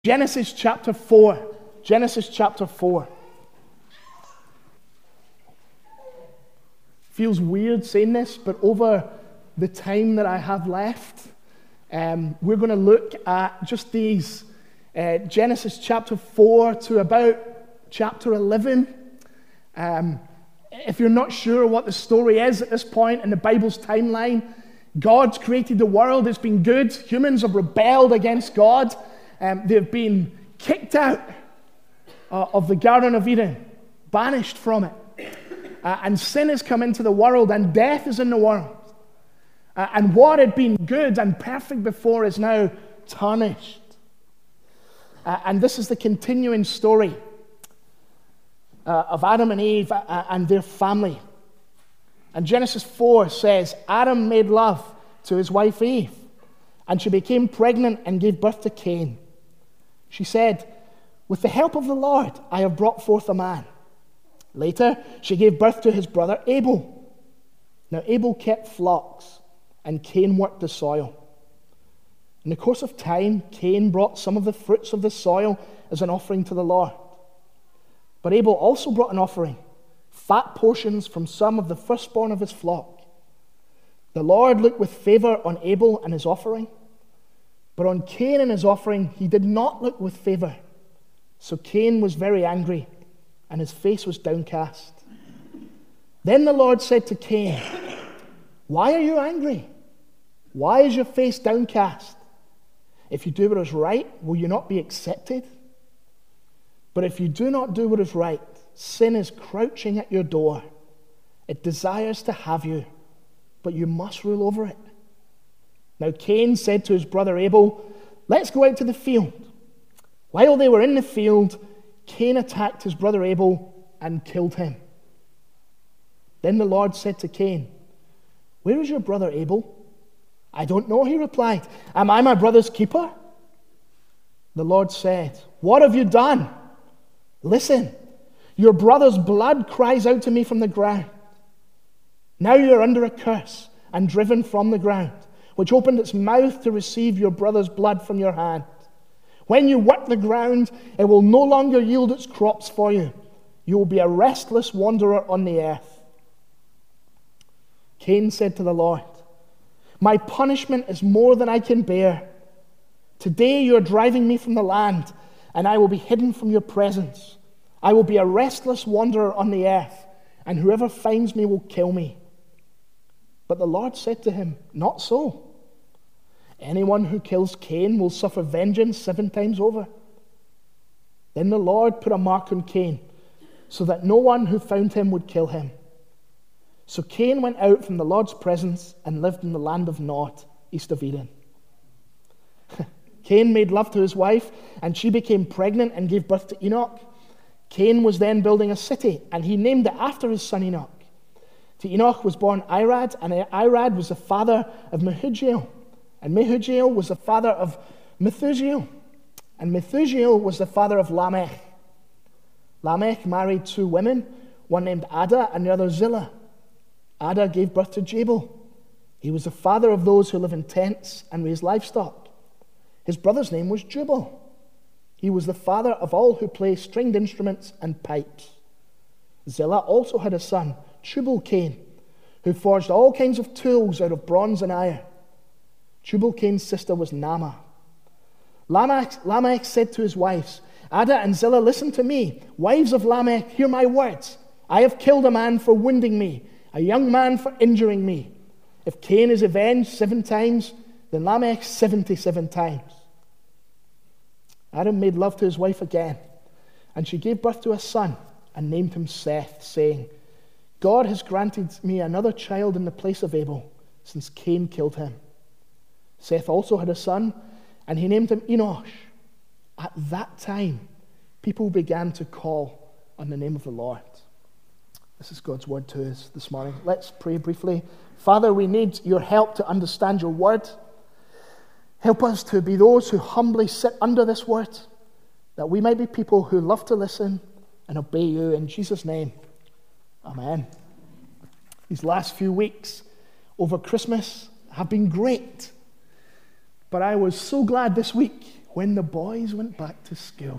Genesis chapter 4. Genesis chapter 4. Feels weird saying this, but over the time that I have left, we're going to look at just these Genesis chapter 4 to about chapter 11. If you're not sure what the story is at this point in the Bible's timeline, God's created the world. It's been good. Humans have rebelled against God. They've been kicked out of the Garden of Eden, banished from it. And sin has come into the world, and death is in the world. And what had been good and perfect before is now tarnished. And this is the continuing story of Adam and Eve and their family. And Genesis 4 says, Adam made love to his wife Eve, and she became pregnant and gave birth to Cain. She said, "With the help of the Lord, I have brought forth a man." Later, she gave birth to his brother Abel. Now Abel kept flocks, and Cain worked the soil. In the course of time, Cain brought some of the fruits of the soil as an offering to the Lord. But Abel also brought an offering, fat portions from some of the firstborn of his flock. The Lord looked with favor on Abel and his offering, but on Cain and his offering he did not look with favor. So Cain was very angry, and his face was downcast. Then the Lord said to Cain, "Why are you angry? Why is your face downcast? If you do what is right, will you not be accepted? But if you do not do what is right, sin is crouching at your door. It desires to have you, but you must rule over it." Now Cain said to his brother Abel, "Let's go out to the field." While they were in the field, Cain attacked his brother Abel and killed him. Then the Lord said to Cain, "Where is your brother Abel?" "I don't know," he replied. "Am I my brother's keeper?" The Lord said, "What have you done? Listen, your brother's blood cries out to me from the ground. Now you are under a curse and driven from the ground, which opened its mouth to receive your brother's blood from your hand. When you work the ground, it will no longer yield its crops for you. You will be a restless wanderer on the earth." Cain said to the Lord, "My punishment is more than I can bear. Today you are driving me from the land, and I will be hidden from your presence. I will be a restless wanderer on the earth, and whoever finds me will kill me." But the Lord said to him, "Not so. Anyone who kills Cain will suffer vengeance 7 times over." Then the Lord put a mark on Cain, so that no one who found him would kill him. So Cain went out from the Lord's presence and lived in the land of Nod, east of Eden. Cain made love to his wife, and she became pregnant and gave birth to Enoch. Cain was then building a city, and he named it after his son Enoch. To Enoch was born Irad, and Irad was the father of Mehujael, and Mehujael was the father of Methuselah, and Methuselah was the father of Lamech. Lamech married 2 women, one named Ada and the other Zillah. Ada gave birth to Jabal. He was the father of those who live in tents and raise livestock. His brother's name was Jubal. He was the father of all who play stringed instruments and pipes. Zillah also had a son, Tubal-Cain, who forged all kinds of tools out of bronze and iron. Tubal-Cain's sister was Naamah. Lamech said to his wives, "Ada and Zillah, listen to me. Wives of Lamech, hear my words. I have killed a man for wounding me, a young man for injuring me. If Cain is avenged 7 times, then Lamech 77 times." Adam made love to his wife again, and she gave birth to a son and named him Seth, saying, "God has granted me another child in the place of Abel, since Cain killed him." Seth also had a son, and he named him Enosh. At that time, people began to call on the name of the Lord. This is God's word to us this morning. Let's pray briefly. Father, we need your help to understand your word. Help us to be those who humbly sit under this word, that we might be people who love to listen and obey you. In Jesus' name, amen. These last few weeks over Christmas have been great. But I was so glad this week when the boys went back to school.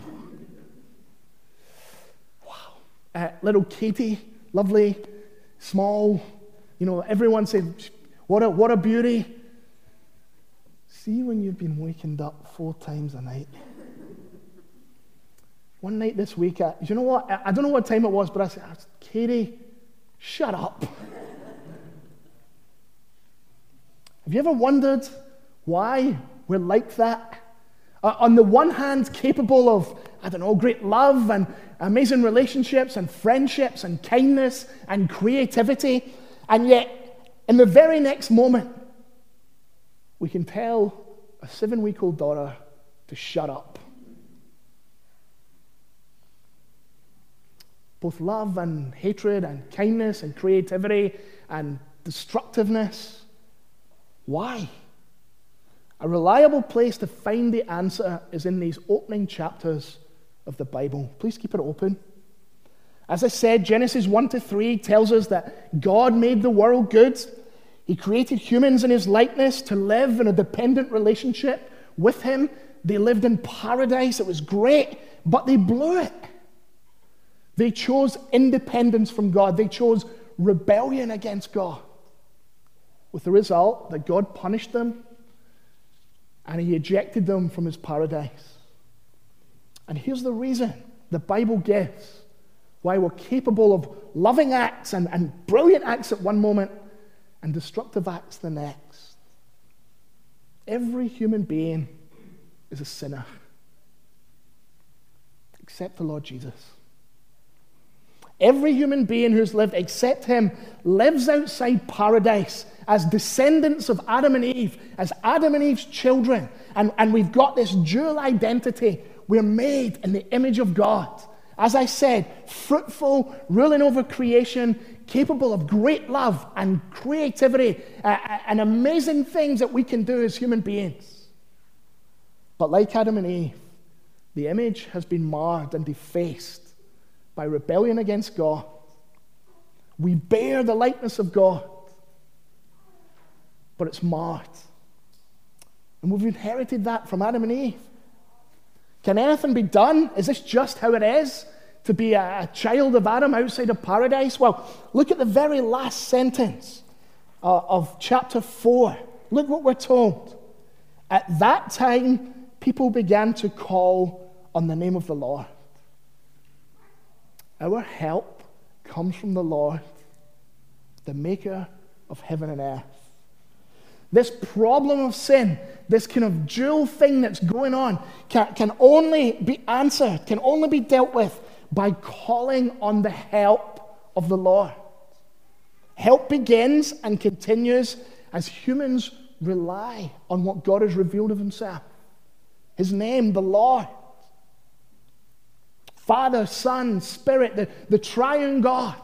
Wow. Little Katie, lovely, small, everyone said, what a beauty. See when you've been wakened up 4 times a night. One night this week, you know what? I don't know what time it was, but I said, Katie, shut up. Have you ever wondered why we're like that? On the one hand, capable of, great love and amazing relationships and friendships and kindness and creativity, and yet, in the very next moment, we can tell a 7-week-old daughter to shut up. Both love and hatred and kindness and creativity and destructiveness. Why? A reliable place to find the answer is in these opening chapters of the Bible. Please keep it open. As I said, Genesis 1-3 tells us that God made the world good. He created humans in his likeness to live in a dependent relationship with him. They lived in paradise. It was great, but they blew it. They chose independence from God. They chose rebellion against God, with the result that God punished them and he ejected them from his paradise. And here's the reason the Bible gives why we're capable of loving acts and brilliant acts at one moment and destructive acts the next. Every human being is a sinner, except the Lord Jesus. Every human being who's lived except him lives outside paradise as descendants of Adam and Eve, as Adam and Eve's children. And we've got this dual identity. We're made in the image of God. As I said, fruitful, ruling over creation, capable of great love and creativity and amazing things that we can do as human beings. But like Adam and Eve, the image has been marred and defaced by rebellion against God. We bear the likeness of God, but it's marred. And we've inherited that from Adam and Eve. Can anything be done? Is this just how it is to be a child of Adam outside of paradise? Well, look at the very last sentence of chapter 4. Look what we're told. At that time, people began to call on the name of the Lord. Our help comes from the Lord, the maker of heaven and earth. This problem of sin, this kind of dual thing that's going on, can only be answered, can only be dealt with by calling on the help of the Lord. Help begins and continues as humans rely on what God has revealed of himself. His name, the Lord. Father, Son, Spirit, the triune God.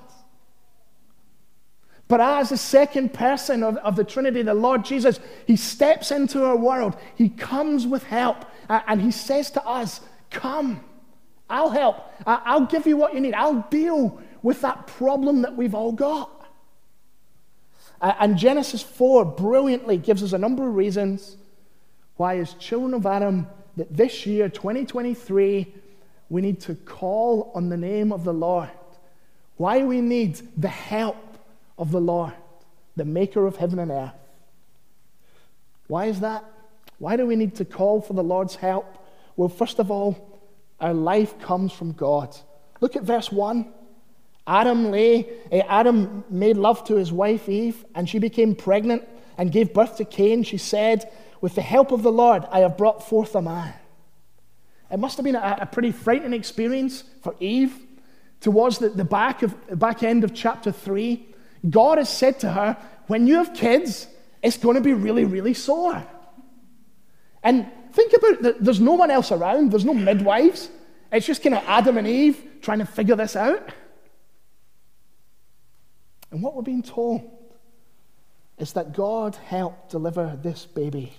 But as the second person of the Trinity, the Lord Jesus, he steps into our world. He comes with help. And he says to us, come, I'll help. I'll give you what you need. I'll deal with that problem that we've all got. And Genesis 4 brilliantly gives us a number of reasons why, as children of Adam, that this year, 2023, we need to call on the name of the Lord. Why we need the help of the Lord, the maker of heaven and earth. Why is that? Why do we need to call for the Lord's help? Well, first of all, our life comes from God. Look at verse 1. Adam made love to his wife Eve, and she became pregnant and gave birth to Cain. She said, with the help of the Lord, I have brought forth a man. It must have been a pretty frightening experience for Eve. Towards the back end of chapter 3, God has said to her, when you have kids, it's going to be really, really sore. And think about it, there's no one else around, there's no midwives. It's just kind of Adam and Eve trying to figure this out. And what we're being told is that God helped deliver this baby.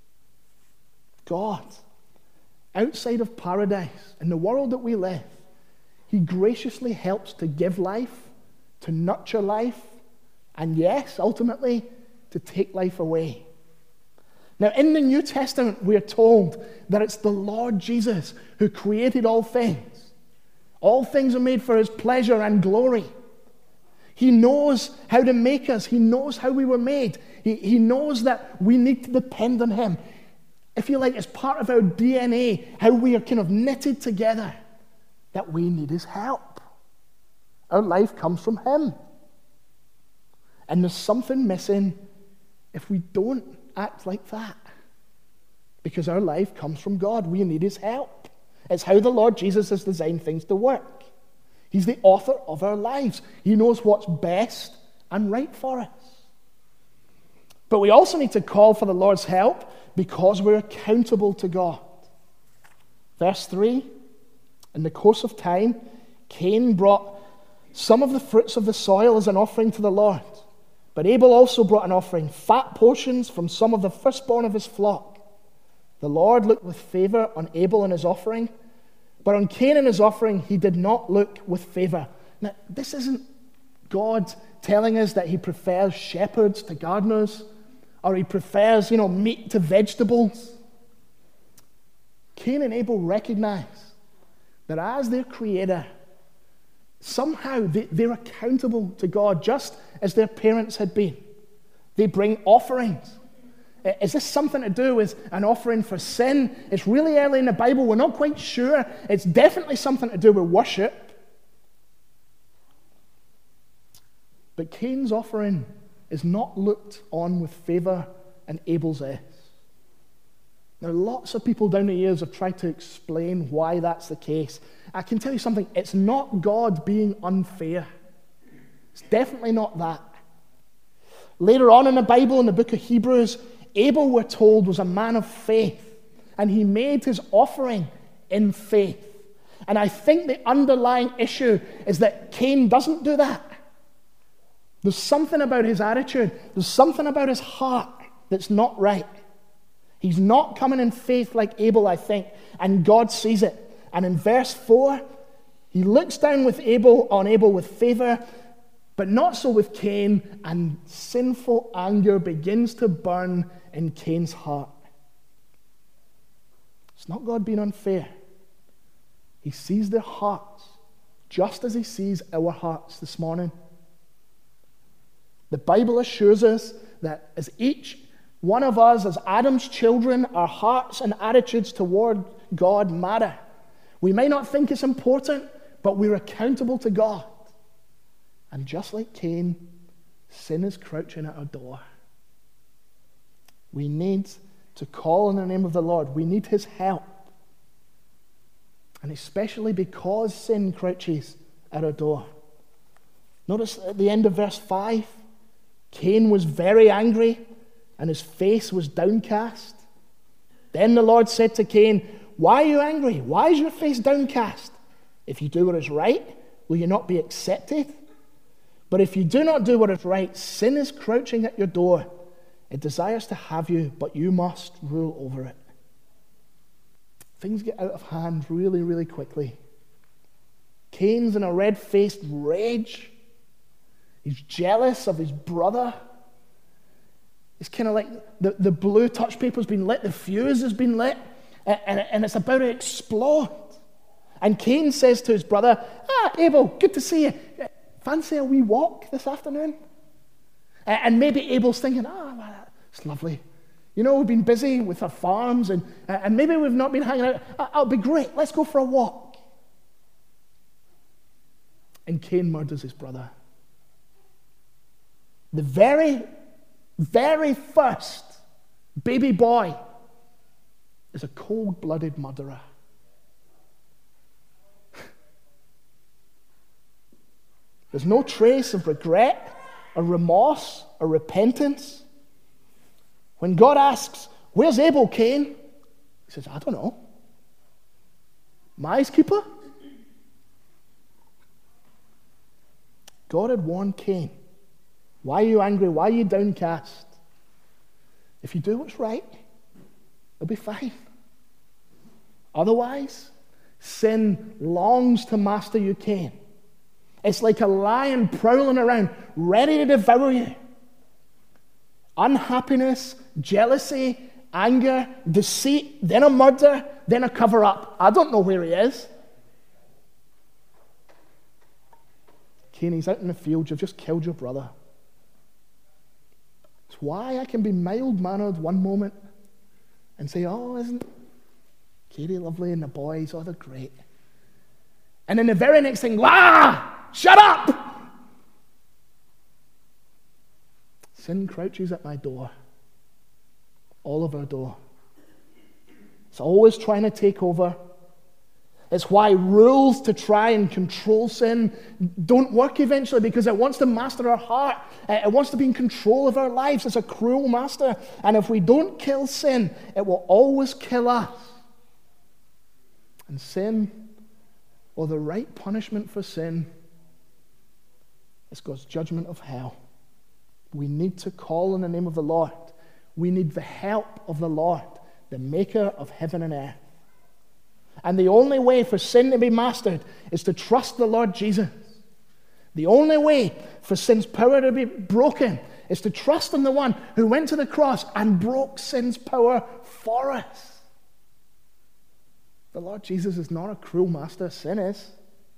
God, outside of paradise, in the world that we live, he graciously helps to give life, to nurture life, and yes, ultimately, to take life away. Now, in the New Testament, we are told that it's the Lord Jesus who created all things. All things are made for his pleasure and glory. He knows how to make us. He knows how we were made. He knows that we need to depend on him. If you like, it's part of our DNA, how we are kind of knitted together, that we need his help. Our life comes from him. And there's something missing if we don't act like that. Because our life comes from God. We need his help. It's how the Lord Jesus has designed things to work. He's the author of our lives. He knows what's best and right for us. But we also need to call for the Lord's help because we're accountable to God. Verse 3, in the course of time, Cain brought some of the fruits of the soil as an offering to the Lord. But Abel also brought an offering, fat portions from some of the firstborn of his flock. The Lord looked with favor on Abel and his offering, but on Cain and his offering he did not look with favor. Now, this isn't God telling us that he prefers shepherds to gardeners, or he prefers, meat to vegetables. Cain and Abel recognize that as their creator, somehow they're accountable to God, just as their parents had been. They bring offerings. Is this something to do with an offering for sin? It's really early in the Bible. We're not quite sure. It's definitely something to do with worship. But Cain's offering is not looked on with favor, and Abel's is. Now, lots of people down the years have tried to explain why that's the case. I can tell you something. It's not God being unfair. It's definitely not that. Later on in the Bible, in the book of Hebrews, Abel, we're told, was a man of faith, and he made his offering in faith. And I think the underlying issue is that Cain doesn't do that. There's something about his attitude, there's something about his heart that's not right. He's not coming in faith like Abel, I think, and God sees it. And in verse 4, he looks down on Abel with favor, but not so with Cain, and sinful anger begins to burn in Cain's heart. It's not God being unfair. He sees their hearts just as he sees our hearts this morning. The Bible assures us that as each one of us, as Adam's children, our hearts and attitudes toward God matter. We may not think it's important, but we're accountable to God. And just like Cain, sin is crouching at our door. We need to call on the name of the Lord. We need his help. And especially because sin crouches at our door. Notice at the end of verse 5, Cain was very angry and his face was downcast. Then the Lord said to Cain, "Why are you angry? Why is your face downcast? If you do what is right, will you not be accepted? But if you do not do what is right, sin is crouching at your door. It desires to have you, but you must rule over it." Things get out of hand really, really quickly. Cain's in a red-faced rage. He's jealous of his brother. It's kind of like the blue touch paper's been lit, the fuse has been lit, and it's about to explode. And Cain says to his brother, Abel, good to see you. Fancy a wee walk this afternoon? And maybe Abel's thinking, it's lovely. We've been busy with our farms, and maybe we've not been hanging out. It'll be great. Let's go for a walk. And Cain murders his brother. The very, very first baby boy is a cold-blooded murderer. There's no trace of regret or remorse or repentance. When God asks, "Where's Abel, Cain?" he says, "I don't know. My keeper?" God had warned Cain, "Why are you angry? Why are you downcast? If you do what's right, it'll be fine. Otherwise, sin longs to master you, Cain. It's like a lion prowling around, ready to devour you. Unhappiness, jealousy, anger, deceit, then a murder, then a cover-up. I don't know where he is. Cain, he's out in the field. You've just killed your brother. It's why I can be mild-mannered one moment and say, oh, isn't Katie lovely and the boys, oh, they're great. And then the very next thing, shut up! Sin crouches at my door. All of our door. It's always trying to take over. It's why rules to try and control sin don't work eventually, because it wants to master our heart. It wants to be in control of our lives. It's a cruel master. And if we don't kill sin, it will always kill us. And sin, or the right punishment for sin, is God's judgment of hell. We need to call on the name of the Lord. We need the help of the Lord, the maker of heaven and earth. And the only way for sin to be mastered is to trust the Lord Jesus. The only way for sin's power to be broken is to trust in the one who went to the cross and broke sin's power for us. The Lord Jesus is not a cruel master, sin is.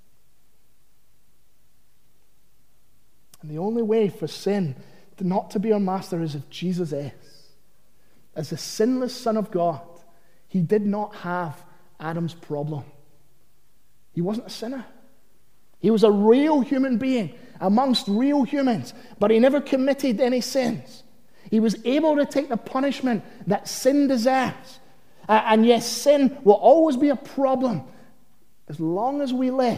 And the only way for sin not to be our master is if Jesus is. As the sinless Son of God, he did not have Adam's problem. He wasn't a sinner. He was a real human being amongst real humans, but he never committed any sins. He was able to take the punishment that sin deserves. And yes, sin will always be a problem as long as we live.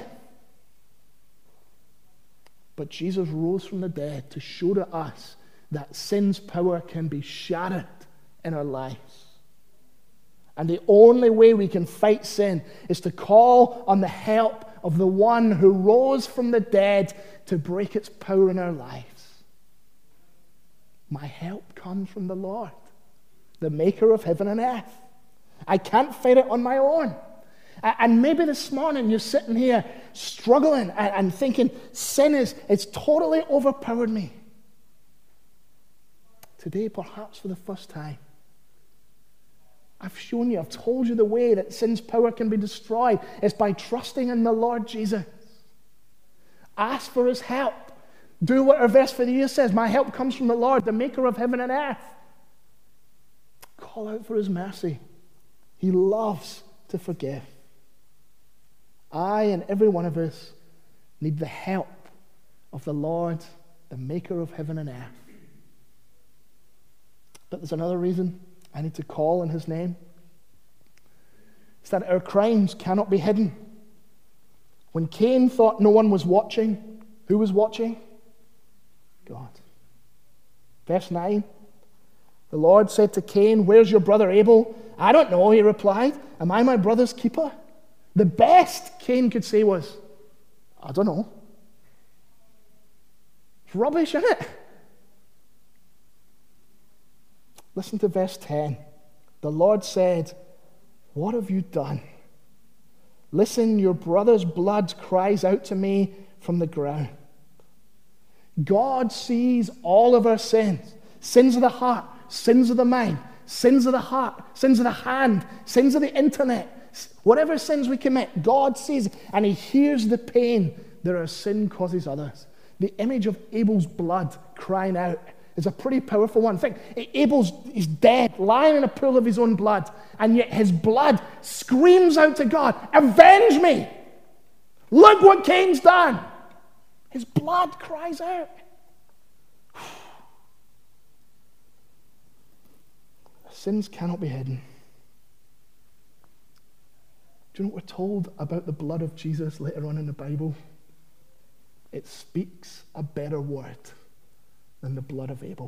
But Jesus rose from the dead to show to us that sin's power can be shattered in our lives. And the only way we can fight sin is to call on the help of the one who rose from the dead to break its power in our lives. My help comes from the Lord, the maker of heaven and earth. I can't fight it on my own. And maybe this morning you're sitting here struggling and thinking, sin it's totally overpowered me. Today, perhaps for the first time, I've shown you, I've told you the way that sin's power can be destroyed. It's by trusting in the Lord Jesus. Ask for his help. Do what our verse for the year says. My help comes from the Lord, the maker of heaven and earth. Call out for his mercy. He loves to forgive. I and every one of us need the help of the Lord, the maker of heaven and earth. But there's another reason I need to call on his name. It's that our crimes cannot be hidden. When Cain thought no one was watching, who was watching? God. Verse 9. The Lord said to Cain, "Where's your brother Abel?" "I don't know," he replied. "Am I my brother's keeper?" The best Cain could say was, "I don't know." It's rubbish, isn't it? Listen to verse 10. The Lord said, "What have you done? Listen, your brother's blood cries out to me from the ground." God sees all of our sins. Sins of the heart, sins of the mind, sins of the heart, sins of the hand, sins of the internet. Whatever sins we commit, God sees, and he hears the pain that our sin causes others. The image of Abel's blood crying out is a pretty powerful one. Think, Abel's dead, lying in a pool of his own blood, and yet his blood screams out to God, "Avenge me! Look what Cain's done!" His blood cries out. Sins cannot be hidden. Do you know what we're told about the blood of Jesus later on in the Bible? It speaks a better word than the blood of Abel.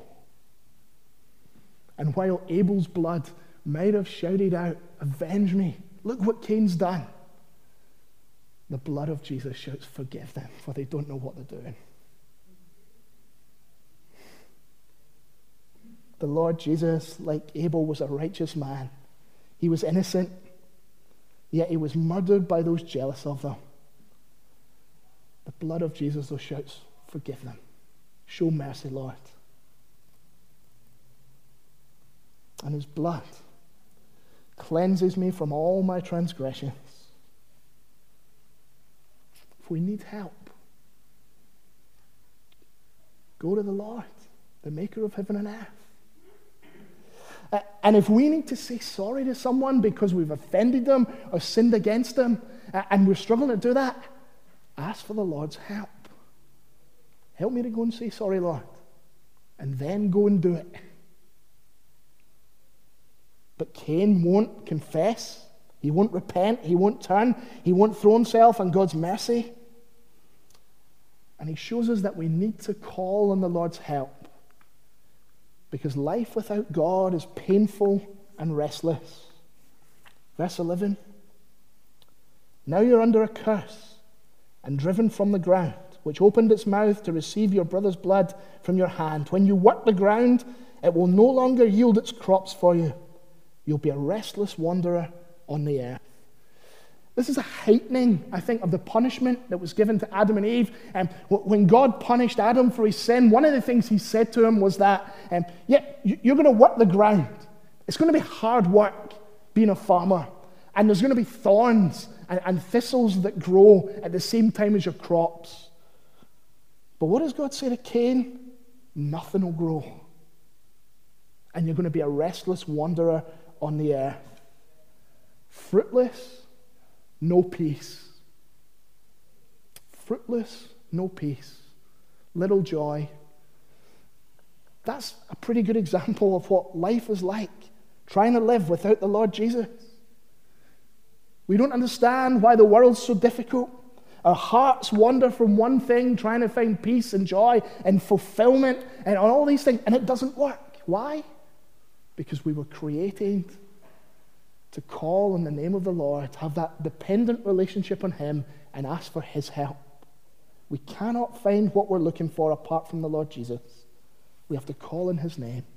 And while Abel's blood might have shouted out, "Avenge me, look what Cain's done," the blood of Jesus shouts, "Forgive them, for they don't know what they're doing." The Lord Jesus, like Abel, was a righteous man. He was innocent, yet he was murdered by those jealous of them. The blood of Jesus, though, shouts, "Forgive them. Show mercy, Lord." and his blood cleanses me from all my transgressions. If we need help, go to the Lord, the maker of heaven and earth. And if we need to say sorry to someone because we've offended them or sinned against them, and we're struggling to do that, ask for the Lord's help. Help me to go and say sorry, Lord, and then go and do it. But Cain won't confess. He won't repent. He won't turn. He won't throw himself on God's mercy. And he shows us that we need to call on the Lord's help, because life without God is painful and restless. Verse 11. Now you're under a curse and driven from the ground, which opened its mouth to receive your brother's blood from your hand. When you work the ground, it will no longer yield its crops for you. You'll be a restless wanderer on the earth. This is a heightening, I think, of the punishment that was given to Adam and Eve. And when God punished Adam for his sin, one of the things he said to him was that, you're going to work the ground. It's going to be hard work being a farmer. And there's going to be thorns and thistles that grow at the same time as your crops. But what does God say to Cain? Nothing will grow. And you're going to be a restless wanderer on the earth. Fruitless, no peace. Fruitless, no peace. Little joy. That's a pretty good example of what life is like, trying to live without the Lord Jesus. We don't understand why the world's so difficult. Our hearts wander from one thing, trying to find peace and joy and fulfillment and all these things, and it doesn't work. Why? Because we were created to call on the name of the Lord, have that dependent relationship on him, and ask for his help. We cannot find what we're looking for apart from the Lord Jesus. We have to call on his name.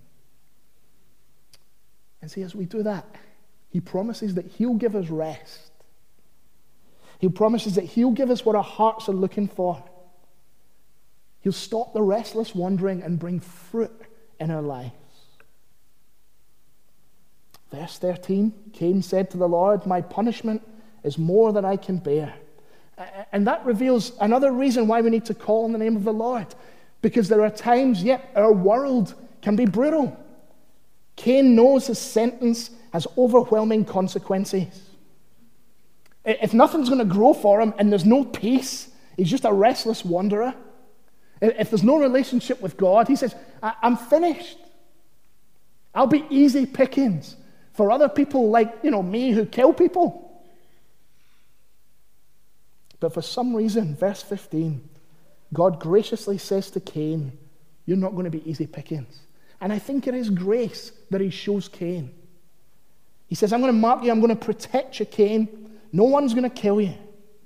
And see, as we do that, he promises that he'll give us rest. He promises that he'll give us what our hearts are looking for. He'll stop the restless wandering and bring fruit in our lives. Verse 13, Cain said to the Lord, my punishment is more than I can bear. And that reveals another reason why we need to call on the name of the Lord. Because there are times, our world can be brutal. Cain knows his sentence has overwhelming consequences. If nothing's going to grow for him and there's no peace, he's just a restless wanderer. If there's no relationship with God, he says, I'm finished. I'll be easy pickings for other people like, me who kill people. But for some reason, verse 15, God graciously says to Cain, you're not going to be easy pickings. And I think it is grace that he shows Cain. He says, I'm going to mark you, I'm going to protect you, Cain. No one's going to kill you.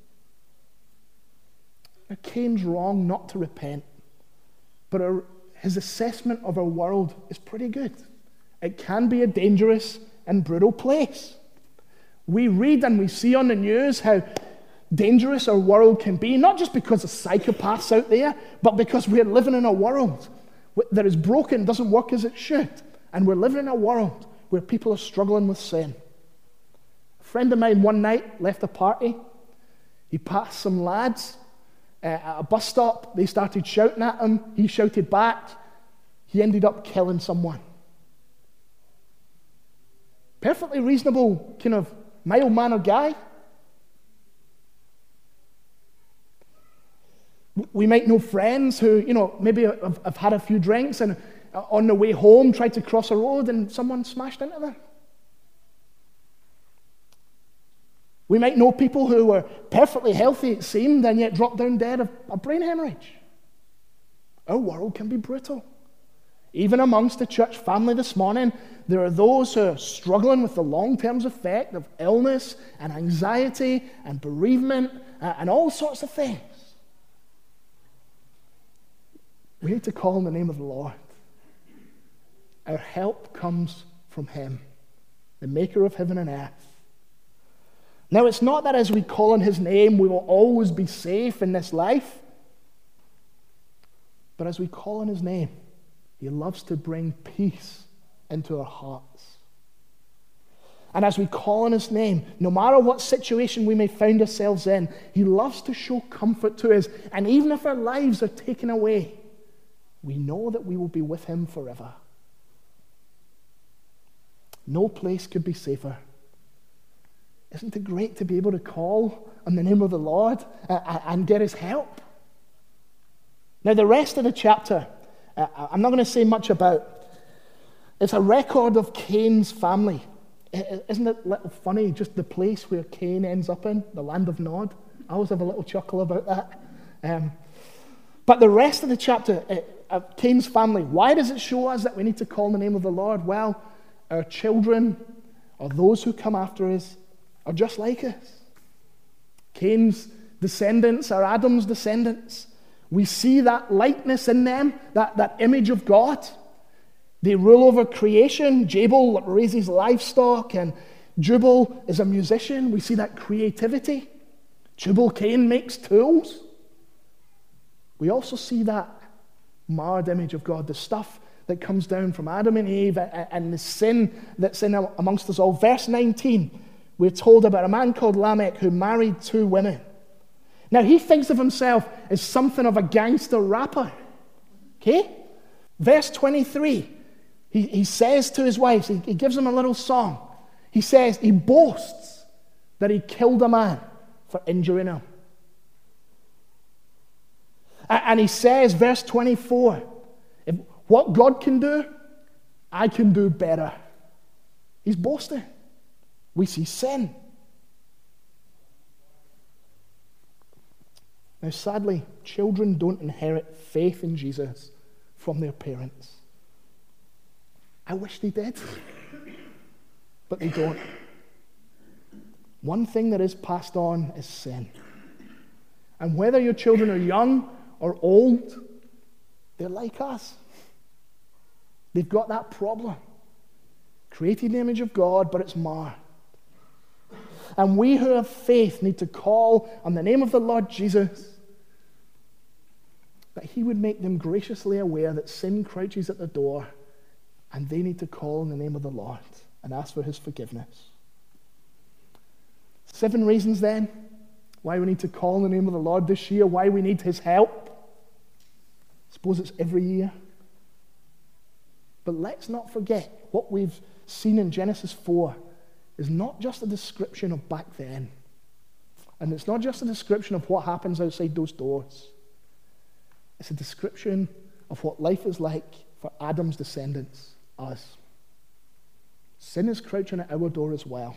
Now, Cain's wrong not to repent, but his assessment of our world is pretty good. It can be a dangerous and brutal place. We read and we see on the news how dangerous our world can be, not just because of psychopaths out there, but because we're living in a world that is broken, doesn't work as it should. And we're living in a world where people are struggling with sin. A friend of mine one night left a party. He passed some lads at a bus stop. They started shouting at him. He shouted back. He ended up killing someone. Perfectly reasonable, kind of mild-mannered guy. We might know friends who, maybe have had a few drinks and on the way home tried to cross a road and someone smashed into them. We might know people who were perfectly healthy, it seemed, and yet dropped down dead of a brain hemorrhage. Our world can be brutal. Even amongst the church family this morning, there are those who are struggling with the long-term effect of illness and anxiety and bereavement and all sorts of things. We need to call on the name of the Lord. Our help comes from him, the maker of heaven and earth. Now, it's not that as we call on his name, we will always be safe in this life. But as we call on his name, he loves to bring peace into our hearts. And as we call on his name, no matter what situation we may find ourselves in, he loves to show comfort to us. And even if our lives are taken away, we know that we will be with him forever. No place could be safer. Isn't it great to be able to call on the name of the Lord and get his help? Now, the rest of the chapter, I'm not going to say much about. It's a record of Cain's family. Isn't it a little funny, just the place where Cain ends up in, the land of Nod? I always have a little chuckle about that. But the rest of the chapter, Cain's family, why does it show us that we need to call on the name of the Lord? Well, our children, or those who come after us, are just like us. Cain's descendants are Adam's descendants. We see that likeness in them, that image of God. They rule over creation. Jabal raises livestock, and Jubal is a musician. We see that creativity. Tubal-Cain makes tools. We also see that marred image of God, the stuff that comes down from Adam and Eve and the sin that's in amongst us all. Verse 19, we're told about a man called Lamech who married 2 women. Now, he thinks of himself as something of a gangster rapper. Okay? Verse 23, he says to his wives, he gives them a little song. He says, he boasts that he killed a man for injuring him. And he says, verse 24, if what God can do, I can do better. He's boasting. We see sin. Now, sadly, children don't inherit faith in Jesus from their parents. I wish they did, but they don't. One thing that is passed on is sin. And whether your children are young or old, they're like us. They've got that problem. Created in the image of God, but it's marred. And we who have faith need to call on the name of the Lord Jesus, that he would make them graciously aware that sin crouches at the door, and they need to call on the name of the Lord and ask for his forgiveness. 7 reasons then why we need to call on the name of the Lord this year, why we need his help. I suppose it's every year. But let's not forget what we've seen in Genesis 4 is not just a description of back then. And it's not just a description of what happens outside those doors. It's a description of what life is like for Adam's descendants, us. Sin is crouching at our door as well.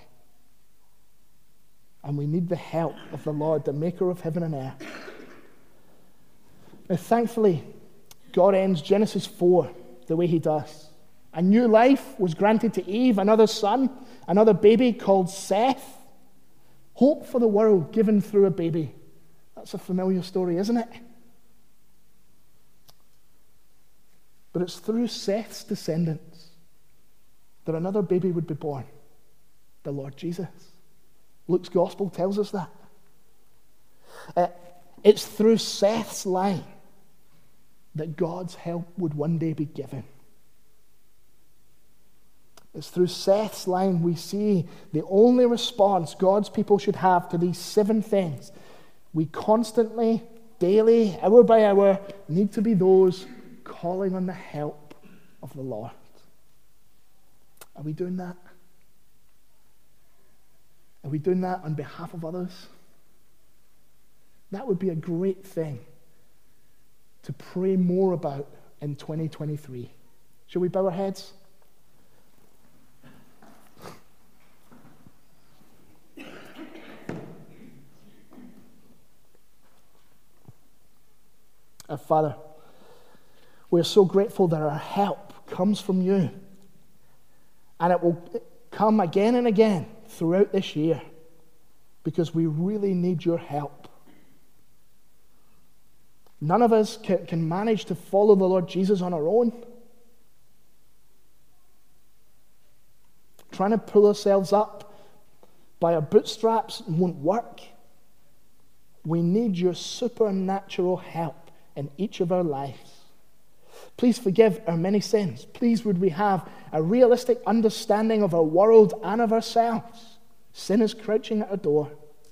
And we need the help of the Lord, the maker of heaven and earth. Now, thankfully, God ends Genesis 4 the way he does. A new life was granted to Eve, another son, another baby called Seth. Hope for the world given through a baby. That's a familiar story, isn't it? But it's through Seth's descendants that another baby would be born, the Lord Jesus. Luke's gospel tells us that. It's through Seth's line that God's help would one day be given. It's through Seth's line we see the only response God's people should have to these 7 things. We constantly, daily, hour by hour, need to be those calling on the help of the Lord. Are we doing that? Are we doing that on behalf of others? That would be a great thing to pray more about in 2023. Shall we bow our heads? Our Father, we're so grateful that our help comes from you. And it will come again and again throughout this year because we really need your help. None of us can manage to follow the Lord Jesus on our own. Trying to pull ourselves up by our bootstraps won't work. We need your supernatural help in each of our lives. Please forgive our many sins. Please would we have a realistic understanding of our world and of ourselves. Sin is crouching at our door.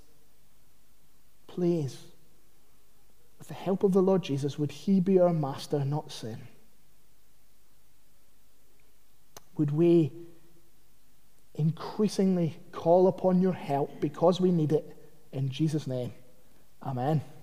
Please, with the help of the Lord Jesus, would he be our master, not sin? Would we increasingly call upon your help because we need it, in Jesus' name. Amen.